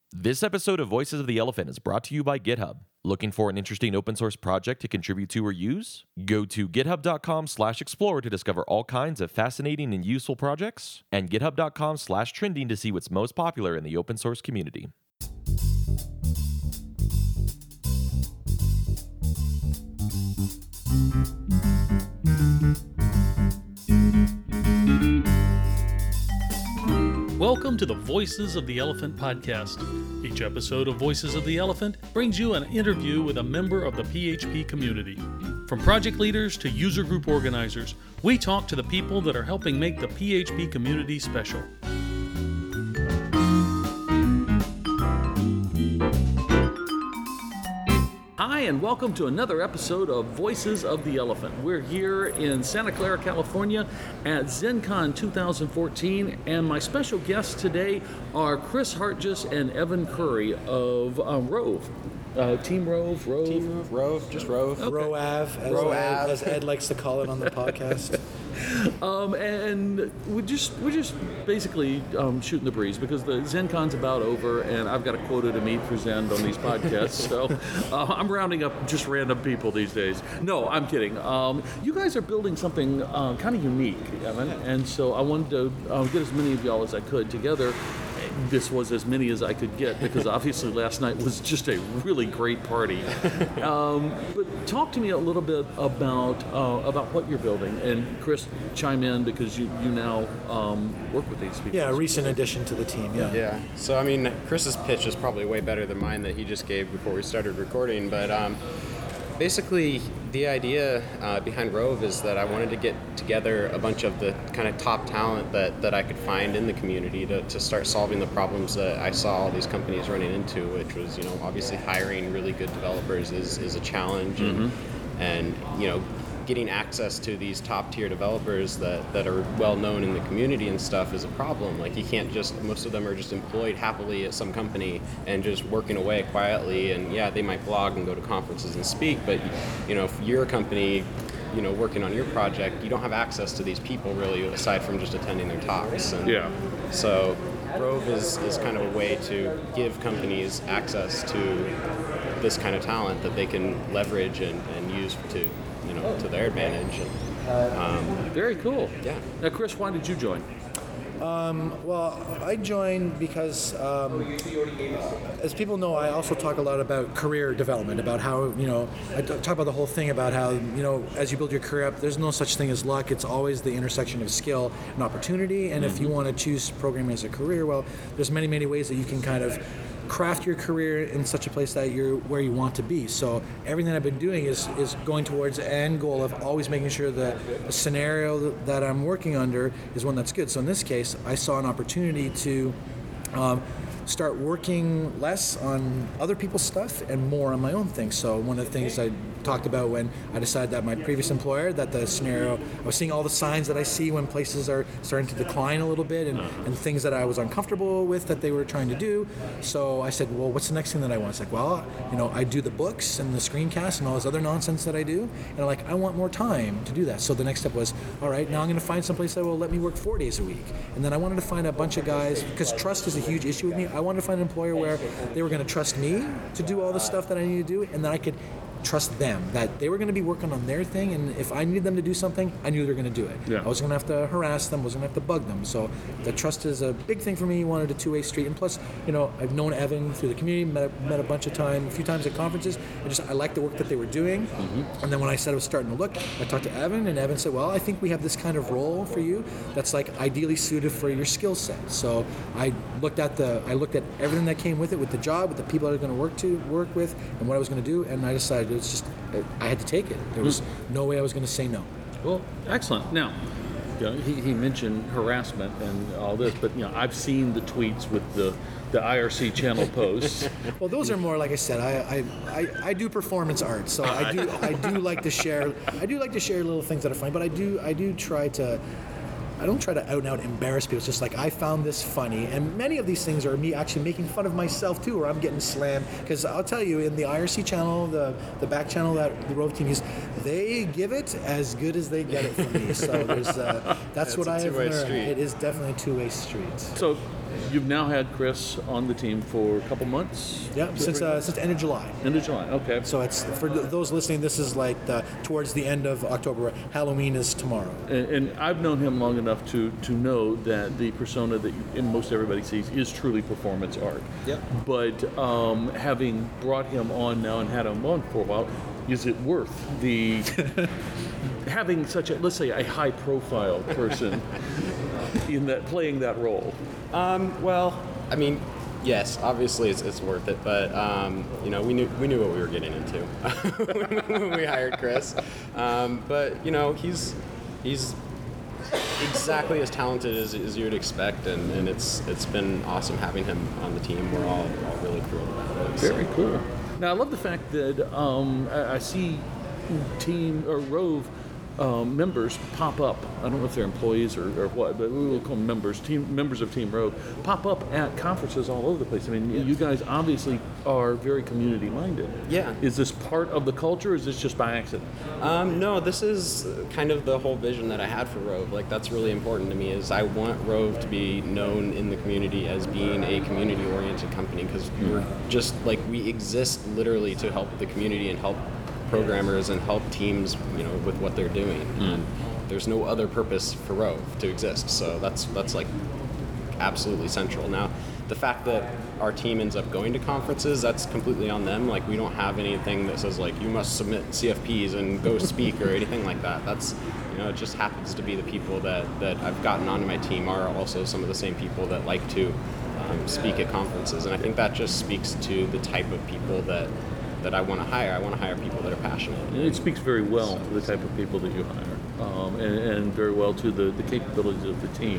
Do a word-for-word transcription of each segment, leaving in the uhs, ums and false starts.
This episode of Voices of the Elephant is brought to you by GitHub. Looking for an interesting open source project to contribute to or use? Go to github.com slash explore to discover all kinds of fascinating and useful projects, and github.com slash trending to see what's most popular in the open source community. Welcome to the Voices of the Elephant podcast. Each episode of Voices of the Elephant brings you an interview with a member of the P H P community. From project leaders to user group organizers, we talk to the people that are helping make the P H P community special. Hi, and welcome to another episode of Voices of the Elephant. We're here in Santa Clara, California at ZenCon two thousand fourteen, and my special guests today are Chris Hartjes and Evan Curry of um, Rove. Uh, Team Rove, Rove. Team Rove, just Rove. Okay. Roav, as, Roav. Ed, as Ed likes to call it on the podcast. Um, and we're just we're just basically um, shooting the breeze because the ZenCon's about over, and I've got a quota to meet for Zen on these podcasts. So uh, I'm rounding up just random people these days. No, I'm kidding. Um, you guys are building something uh, kind of unique, Evan, and so I wanted to uh, get as many of y'all as I could together. This was as many as I could get because obviously last night was just a really great party. Um, but talk to me a little bit about uh, about what you're building, and Chris, chime in because you you now um, work with these people. Yeah, a recent addition to the team. Yeah. Yeah. So I mean, Chris's pitch is probably way better than mine that he just gave before we started recording. But um, basically, the idea uh, behind Rove is that I wanted to get together a bunch of the kind of top talent that, that I could find in the community to, to start solving the problems that I saw all these companies running into, which was, you know, obviously hiring really good developers is, is a challenge, and, mm-hmm. and, you know, getting access to these top tier developers that, that are well known in the community and stuff is a problem. Like, you can't just, most of them are just employed happily at some company and just working away quietly, and yeah, they might blog and go to conferences and speak, but, you know, if you're a company, you know, working on your project, you don't have access to these people really aside from just attending their talks. And yeah. So Rove is, is kind of a way to give companies access to this kind of talent that they can leverage and, and use to, you know, to their advantage. And, um, Very cool. Yeah. Now, Chris, why did you join? Um, well, I joined because, um, as people know, I also talk a lot about career development, about how, you know, I talk about the whole thing about how, you know, as you build your career up, there's no such thing as luck. It's always the intersection of skill and opportunity. And if you want to choose programming as a career, well, there's many, many ways that you can kind of craft your career in such a place that you're where you want to be. So everything I've been doing is is going towards the end goal of always making sure that the scenario that I'm working under is one that's good. So in this case, I saw an opportunity to um, start working less on other people's stuff and more on my own things. So one of the things I talked about when I decided that my previous employer, that the scenario, I was seeing all the signs that I see when places are starting to decline a little bit, and, and things that I was uncomfortable with that they were trying to do. So I said, well, what's the next thing that I want? It's like, well, you know, I do the books and the screencasts and all this other nonsense that I do, and I'm like, I want more time to do that. So the next step was, all right, now I'm going to find someplace that will let me work four days a week. And then I wanted to find a bunch of guys, because trust is a huge issue with me. I wanted to find an employer where they were going to trust me to do all the stuff that I need to do, and then I could trust them, that they were going to be working on their thing, and if I needed them to do something, I knew they were going to do it. Yeah. I wasn't going to have to harass them, wasn't going to have to bug them. So the trust is a big thing for me. Wanted a two-way street, and plus, you know, I've known Evan through the community, met, met a bunch of time, a few times at conferences. I just I liked the work that they were doing, mm-hmm. and then when I said I was starting to look, I talked to Evan, and Evan said, well, I think we have this kind of role for you that's like ideally suited for your skill set. So I looked at the I looked at everything that came with it, with the job, with the people I was going to work to work with, and what I was going to do, and I decided it was just I had to take it. There was no way I was going to say no. Well, excellent. Now, you know, he, he mentioned harassment and all this, but you know, I've seen the tweets with the, the I R C channel posts. Well, those are more, like I said, I, I, I, I do performance art, so I do I do like to share I do like to share little things that are funny, but I do I do try to I don't try to out and out embarrass people. It's just like, I found this funny. And many of these things are me actually making fun of myself too, or I'm getting slammed. Because I'll tell you, in the I R C channel, the, the back channel that the Rove team uses, they give it as good as they get it from me. So there's uh, that's what I have learned. Street. It is definitely a two-way street. So you've now had Chris on the team for a couple months? Yeah, since uh, since the end of July. End of July, okay. So it's for th- those listening. This is like the, towards the end of October. Halloween is tomorrow. And, and I've known him long enough to to know that the persona that you, most everybody sees is truly performance art. Yep. But um, having brought him on now and had him on for a while, is it worth the having such a, let's say, a high profile person in that playing that role? Um, well, I mean, yes, obviously it's, it's worth it, but um, you know, we knew we knew what we were getting into when we hired Chris. Um, but you know, he's he's exactly as talented as, as you would expect, and, and it's it's been awesome having him on the team. We're all, all really thrilled about it. Very cool. Now I love the fact that um, I, I see team or Rove um, members pop up. I don't know if they're employees or, or what, but we will call them members. Team members of Team Rove pop up at conferences all over the place. I mean, Yeah. you guys obviously are very community minded. Yeah. Is this part of the culture? Or is this just by accident? Um, no, this is kind of the whole vision that I had for Rove. Like, that's really important to me, is I want Rove to be known in the community as being a community-oriented company, because we're just, like, we exist literally to help the community and help programmers and help teams, you know, with what they're doing. And there's no other purpose for Rove to exist, so that's, that's like, absolutely central. Now, the fact that our team ends up going to conferences, that's completely on them. Like, we don't have anything that says, like, you must submit C F Ps and go speak or anything like that. That's, you know, it just happens to be the people that, that I've gotten onto my team are also some of the same people that like to um, speak at conferences. And I think that just speaks to the type of people that, that I want to hire. I want to hire people that are passionate. And it speaks very well to the type of people that you hire, um, and, and very well to the, the capabilities of the team.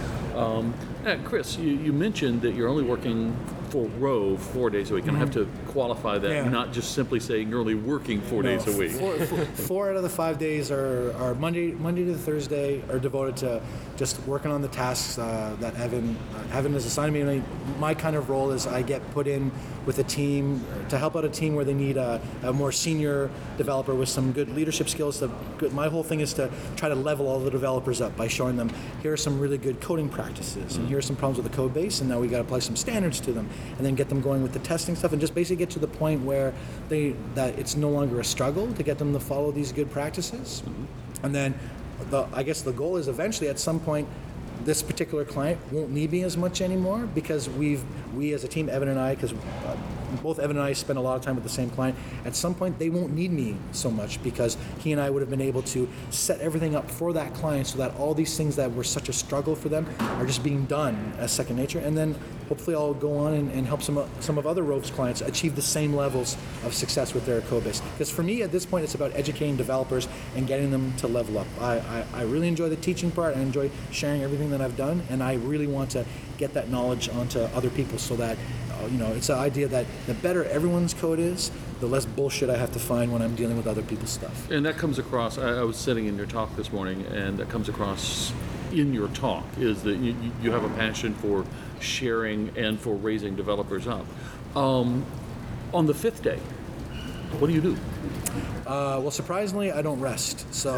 Um, yeah, Chris, you, you mentioned that you're only working for Rove four days a week, and I have to qualify that, Yeah. not just simply saying you're only working four No, days a week. Four, four, four out of the five days are, are Monday Monday to Thursday are devoted to just working on the tasks uh, that Evan uh, Evan has assigned me. And I, my kind of role is I get put in with a team to help out a team where they need a, a more senior developer with some good leadership skills. To, good, my whole thing is to try to level all the developers up by showing them here are some really good coding practices, and here are some problems with the code base, and now we got to apply some standards to them, and then get them going with the testing stuff, and just basically get to the point where they that it's no longer a struggle to get them to follow these good practices. And then the, I guess the goal is eventually at some point this particular client won't need me as much anymore, because we've we as a team, Evan and I, because uh, both Evan and I spend a lot of time with the same client, at some point they won't need me so much, because he and I would have been able to set everything up for that client so that all these things that were such a struggle for them are just being done as second nature. And then hopefully I'll go on and, and help some of- some of other Rove's clients achieve the same levels of success with their code base. Because for me at this point it's about educating developers and getting them to level up. I, I, I really enjoy the teaching part. I enjoy sharing everything that I've done, and I really want to get that knowledge onto other people so that uh, you know, it's the idea that the better everyone's code is, the less bullshit I have to find when I'm dealing with other people's stuff. And that comes across, I, I was sitting in your talk this morning, and that comes across in your talk, is that you, you have a passion for sharing and for raising developers up. Um, on the fifth day, what do you do? Uh, well, surprisingly, I don't rest. So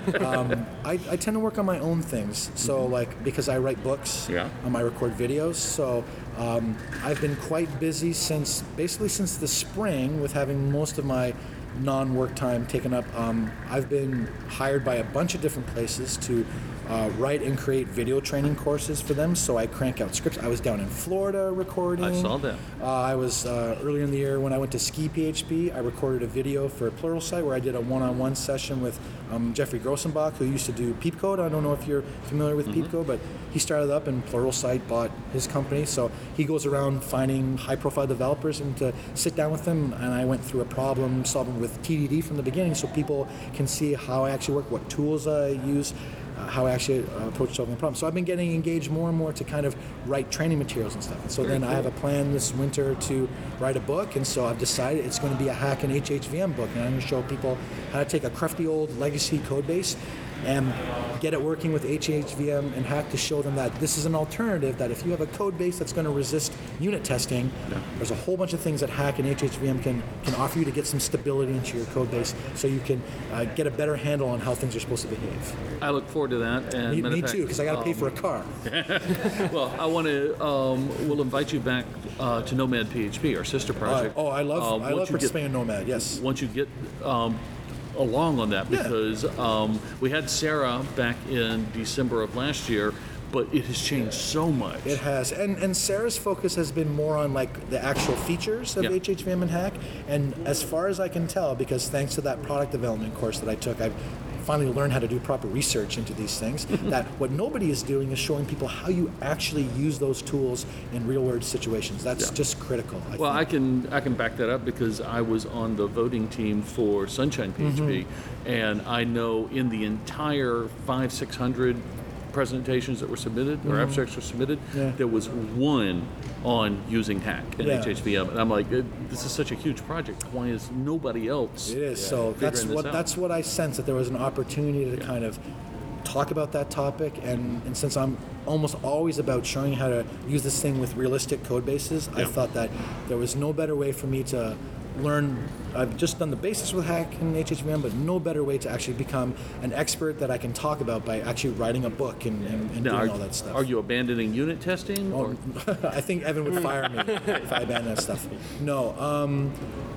um, I, I tend to work on my own things. So, like, because I write books, Yeah. um, I record videos. So um, I've been quite busy since, basically since the spring, with having most of my non-work time taken up. Um, I've been hired by a bunch of different places to uh, write and create video training courses for them. So I crank out scripts. I was down in Florida recording. I saw that. Uh, I was uh, earlier in the year when I went to Ski P H P. I recorded a video for Pluralsight where I did a one-on-one session with um, Jeffrey Grossenbach, who used to do Peepcode. I don't know if you're familiar with Mm-hmm. Peepcode, but he started up and Pluralsight bought his company. So he goes around finding high-profile developers and to sit down with them. And I went through a problem solving with T D D from the beginning, so people can see how I actually work, what tools I use, uh, how I actually uh, approach solving the problem. So I've been getting engaged more and more to kind of write training materials and stuff. And so then I have a plan this winter to write a book, and so I've decided it's going to be a hack and H H V M book, and I'm going to show people how to take a crufty old legacy code base and get it working with H H V M and Hack to show them that this is an alternative, that if you have a code base that's going to resist unit testing, yeah. there's a whole bunch of things that Hack and H H V M can, can offer you to get some stability into your code base so you can uh, get a better handle on how things are supposed to behave. I look forward to that. And me, me fact, too, because I got to um, pay for a car. Well, I want to, um, we'll invite you back uh, to Nomad P H P, our sister project. Uh, oh, I love, um, I love participating in Nomad, yes. Once you get um, along on that, because yeah. um, we had Sarah back in December of last year, but it has changed so much. It has, and and Sarah's focus has been more on like the actual features of yeah. H H V M and Hack, and as far as I can tell, because thanks to that product development course that I took, I've finally learned how to do proper research into these things, that what nobody is doing is showing people how you actually use those tools in real world situations. That's yeah. just critical. I well, think. I can I can back that up because I was on the voting team for Sunshine P H P, mm-hmm. and I know in the entire five, six hundred presentations that were submitted, or mm-hmm. abstracts were submitted, yeah. there was one on using Hack and yeah. H H V M, and I'm like, this is such a huge project. Why is nobody else? It is. Yeah, so that's what out? that's what I sensed, that there was an opportunity to yeah. kind of talk about that topic, and, and since I'm almost always about showing how to use this thing with realistic code bases, yeah. I thought that there was no better way for me to learn. I've just done the basics with Hack and H H V M, but no better way to actually become an expert that I can talk about by actually writing a book and, and, and now, doing are, all that stuff. Are you abandoning unit testing? Oh, I think Evan would fire me if I abandoned that stuff. No. Um,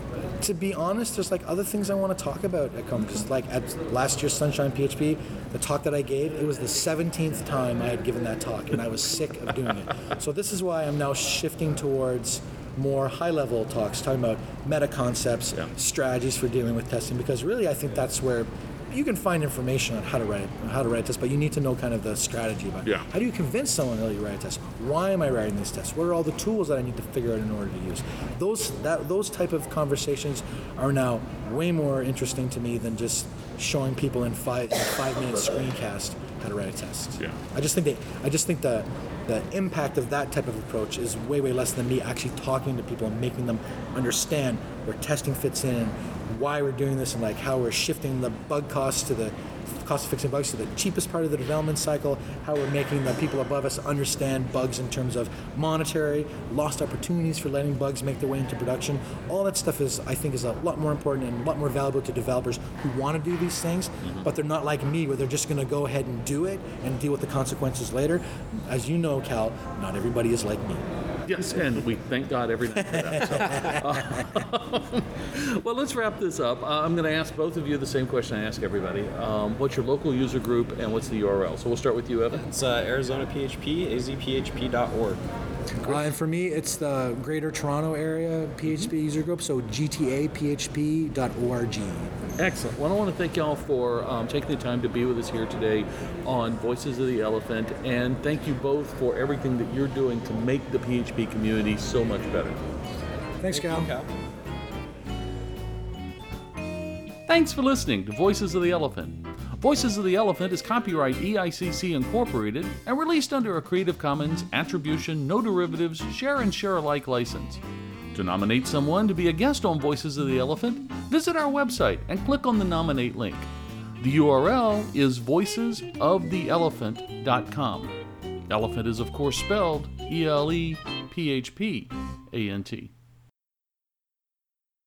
to be honest, there's like other things I want to talk about at Com, because like at last year's Sunshine P H P, the talk that I gave, it was the seventeenth time I had given that talk, and I was sick of doing it. So this is why I'm now shifting towards more high-level talks, talking about meta concepts, yeah. strategies for dealing with testing, because really I think that's where you can find information on how to write how to write tests, but you need to know kind of the strategy about it. Yeah. How do you convince someone that you write a test? Why am I writing these tests? What are all the tools that I need to figure out in order to use? Those that those type of conversations are now way more interesting to me than just showing people in five in a five minute screencast how to write a test. Yeah. I just think they I just think the the impact of that type of approach is way, way less than me actually talking to people and making them understand where testing fits in, and why we're doing this, and like how we're shifting the bug costs to the cost of fixing bugs to the cheapest part of the development cycle, how we're making the people above us understand bugs in terms of monetary, lost opportunities for letting bugs make their way into production. All that stuff is, I think, is a lot more important and a lot more valuable to developers who want to do these things, mm-hmm. but they're not like me, where they're just going to go ahead and do it and deal with the consequences later. As you know, Cal, not everybody is like me. Yes, and we thank God every night for that. So, uh, well, let's wrap this up. Uh, I'm going to ask both of you the same question I ask everybody. Um, what's your local user group, and what's the U R L? So we'll start with you, Evan. It's uh, Arizona P H P, A Z P H P dot org. Uh, and for me, it's the Greater Toronto Area P H P mm-hmm. user group, so G T A P H P dot org. Excellent. Well, I want to thank y'all for um, taking the time to be with us here today on Voices of the Elephant, and thank you both for everything that you're doing to make the P H P community so much better. Thanks, Cal. Thank you, Cal. Thanks for listening to Voices of the Elephant. Voices of the Elephant is copyright E I C C Incorporated and released under a Creative Commons Attribution, No Derivatives, Share and Share Alike license. To nominate someone to be a guest on Voices of the Elephant, visit our website and click on the Nominate link. The U R L is voices of the elephant dot com. Elephant is, of course, spelled E L E P H P A N T.